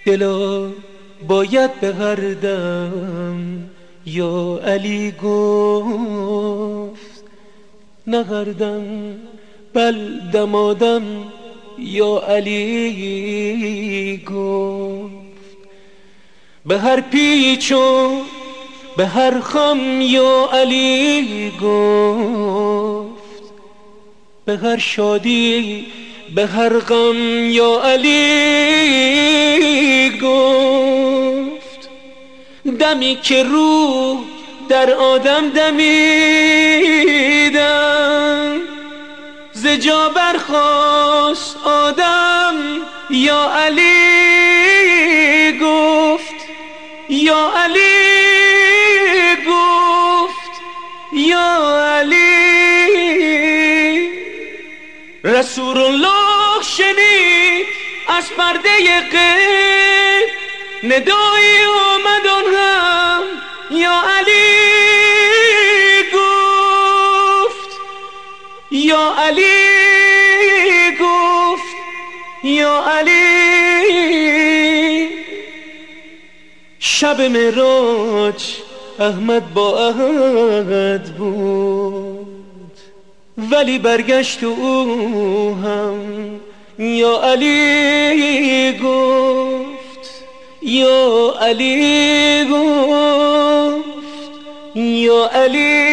دلا باید به هر دم یا علی گفت، نه هر دم بل دمادم یا علی گفت. به هر پیچ و به هر خم یا علی گفت، به هر شادی به هر غم یا علی گفت. دمی که روح در آدم دمیدم، ز جا برخاست آدم یا علی گفت، یا علی گفت، یا علی. رسول الله شنید از پرده غیب، ندایی اومد آن هم یا علی گفت، یا علی گفت، یا علی. شب معراج احمد با احد بود، ولی برگشت او هم یا علی گفت، یا علی گفت، یا علی.